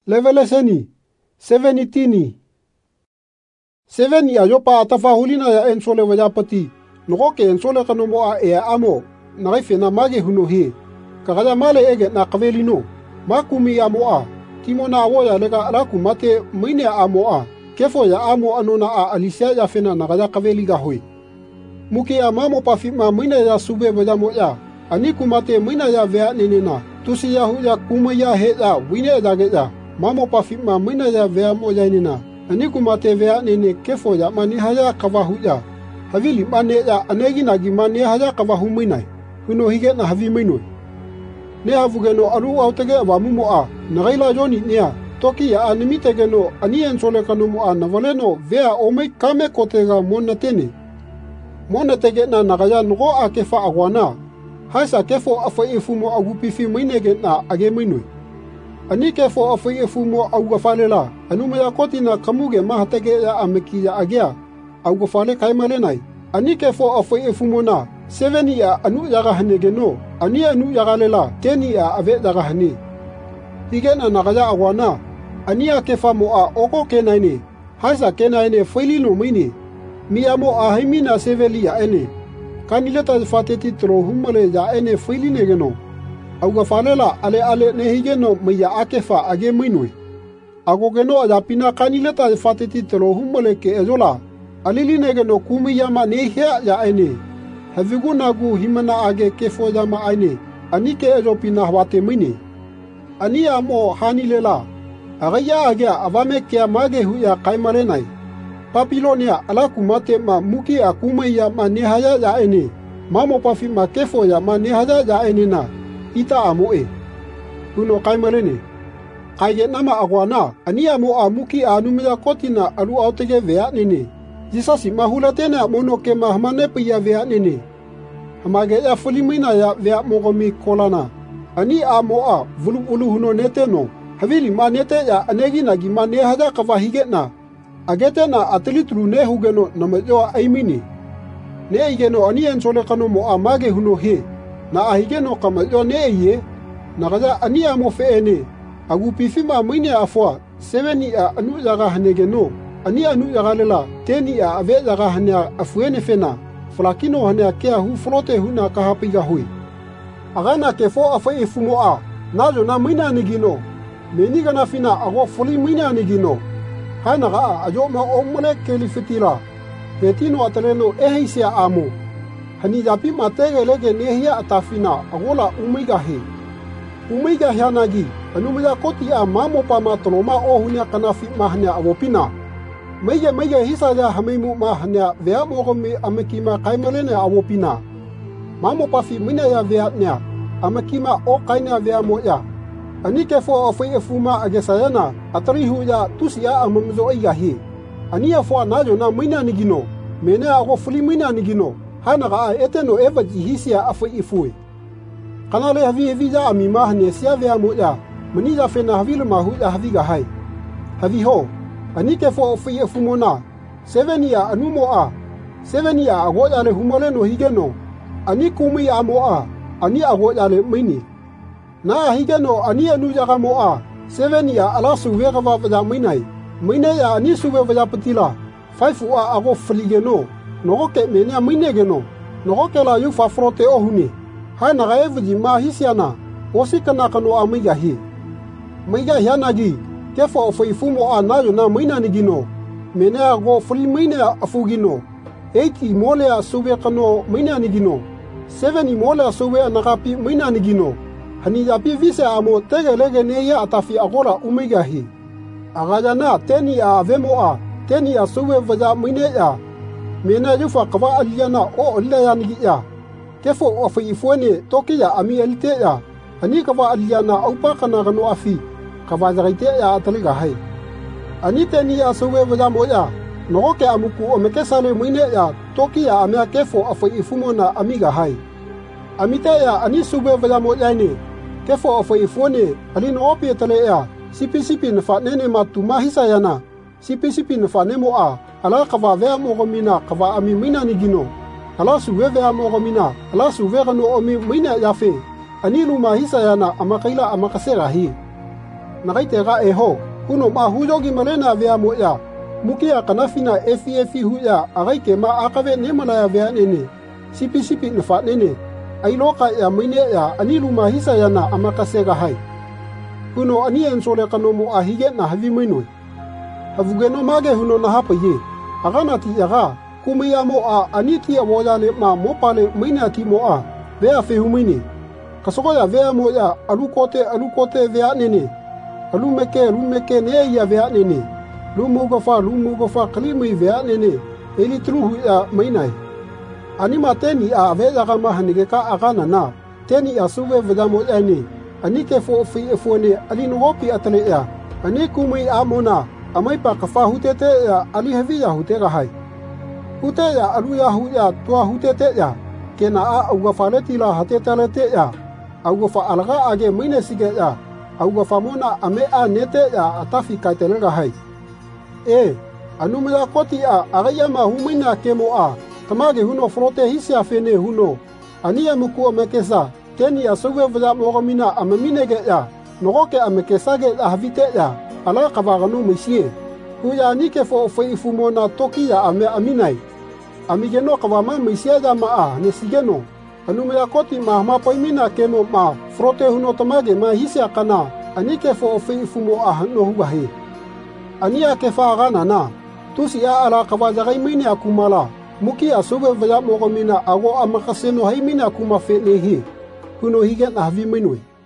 Leveleseni, 17. 7 ya yopa atafahulina ya ensole wajapati. Nogoke ensole kanomoa ea amo. Naifena mage hunohi. Kagaya male ege na kavelino. Makumi ya moa. Timo na awoya lega alaku mate mine ya moa. Kefo ya amo anona a alisia ya fena nagaya kaveliga hui. Muki ya mamo pafima mine ya sube wajamoya. Aniku mate mine ya vea nenena. Tusi ya huya kume ya he ya wine ya geja. Mamo pafima mine ya vea moja nena. Aniku mate vea nene kefo ya mani haya kavahuya. Havili mane ya anegi nagi mane haya kavahu minai. Huno hige na havi minoi. Ne havugeno alu autege awamumoa. Nagaila joni nea. Toki ya animitegeno ani ensole kanomoa navaleno vea omei kame kotega monatene. Monatege na nagaya nogo a kefa awana. Haisa kefo afa efumo agupifi minege na age minoi. Ani kefo afa efumo augafalela. Anumaya kotina kamuge mahatege ya ameki ya agea. Augafale kaimalenai. Ani kefo afa efumo na. 7 ya anu yaga hanegeno. Ani anu yaga lela. 10 ya ave yaga hane. Higena nagaya awana. Ani ya kefa moa oko kenaine. Haisa kenaine failino mine. Miyamo ahimina seveli ya ene. Kanileta fateti tro humale ya ene failine geno. Augafalela ale nehigeno maya akefa age minui. Agogeno adapina kanileta fateti tro humale ke ezola. Aliline geno kumi yama nehia ya ene. Havigunagu himana age kefo yama aine. Ani ke ezopina hwate mine. Ani amo hanilela. Agaya agea avame kea mage huya kaimalenai. Papilonia alaku mate ma muki akume ya ma nehaya ya ene. Mamo pafi ma kefo ya ma nehaya ya ene na. Ita amoe. Huno kaimalene. Kaige nama agwana. Ani amo amuki anumida kotina alu autege vea nene. Jisasi mahula tena mono ke mahamane piya vea nene. Hamage ya fulimina ya vea mogomi kolana. Ani amoa vulu ulu huno nete no. Havili ma nete ya anegi nagi ma nehaya kavahige na. Agete na atelitru ne hugeno na majoa aimini. Ne igeno ani ensole kano mo amage huno he. Na ahigeno kamajo ne iye. Na gaja ani amo feene. Agu pifima mine afwa. 7 ya anu yaga hanegeno. Ani anu yaga lela. 10 ya ave yaga hania afuene fena. Flakino hania kea hu flote huna kahapiga hui. Agana kefo afwe efumo a. Najo na mina nigino. Meniga na fina ago fuli mina nigino. Hanaga ajoma omole kelifitila. Petino ataleno ehisia amo. Hani japi matege lege nehia atafina agola umiga he. Umiga hianagi. Anumaya koti a mamo pa matoloma ohunya kanafi mahanya awopina. Mege hisa ya hamimu mahanya vea mogomi amekima kaimalene awopina. Mamo pafi mina ya vea nya. Amekima o kaina vea moya. Ani kefo afwe efuma agesayana atarihu ya tusi ya amamzo ayahi. Ani afwa najo na mina nigino. Mene ago fuli mina nigino. Hanaga eteno eva jihisia afwe efue. Kanale havi evija amima hane siya vea moya. Manija fena havilu mahu ya haviga hai. Havi ho. Ani kefo afwe efumona. 7 ya anumoa. 7 ya ago yale humale no higeno. Ani kumi ya moa. Ani ago yale mini. Na higeno ani anu yaga moa. 7 ya ala suwe gava vaja minai. Mine ya ani suwe vaja patila. 5 wa ago fligeno. Nogo ke menia mine geno. Nogo ke la yu fa frote ohuni. Ha na ga evji ma hisiana. Osi kana kano amiga hi. Miga hianagi. Kefo ofifumo anayo na mina nigino. Mene ago fli mine afugino. 8 mole suwe kano mina nigino. 7 mole suwe nagapi mina nigino. Hani yapi vise amo tege lege neya atafi agora umiga hi. Agajana teni a vemoa. Teni a suwe vaja mine ya. Mena yufa kava aliana o lila ya nigi ya. Kefo ofi ifuene toki ya ami elite ya. Hani kava aliana aupa kana gano afi. Kava zagaite ya ataliga hai. Ani teni a suwe vaja moya. Nogoke amuku omekesale mine ya. Toki ya amea kefo ofi ifumo na amiga hai. Amite ya ani suwe vaja moya ni. Kefo afwe ifone alino opi etale ya. Sipi nfa nene matuma hisa yana. Sipi nfa nemo a. Ala kava vea mogomina kava ami mina nigino. Ala suwe vea mogomina. Ala suwe gano omi mina yafe. Ani luma hisa yana amakaila amakasera hi. nagaitega eho huno ma hujogi malena vea moya mukia kanafina efi huya agaike ma akave nemalaya vea nene sipi nfa nene ailoka ya maine ya aniluma hisa yana amakasega hai huno ani ensole kanomo ahige na havi mainoi havugeno mage huno na hapa ye aganati yaga kumia mo a aniki awojale ma mopale maine ati mo a vea fehumaine kasokoya vea mo ya alukote vea nene alumeke ne ya vea nene lumugofa kalimui vea nene eli truhu ya mainai anima teni a vea gama hanigeka agana na teni a suwe vedamo ene anike fo fi efone alinogopi atale ya anikumui amona amaipa kafa hutete ya aliheviya hutega hai hute ya aluya huya tua hutete ya kena a augafaleti la hatetalete ya augafa alga age maine sige ya augafa mona ame a nete ya atafi kaitelega hai anumya koti a agayama humaina kemo a tamage huno frote hisia fene huno ania muku amekesa teni asuwe vja mogamina amaminege ya nogoke amekesage havite ya ala kabaganu misie huya nike fo ifumona toki ya ame aminai amigeno kabama misie ya maa nesigeno anumya koti ma poimina kemo ma frote huno tamage ma hisia kana anike fo ifumo ahno hubahe ania kefa gana na tusi ya ala kabajagai mini akumala muki asuwe vja mogamina ago amakaseno hai mini akuma fe nehi huno higen ahvi minui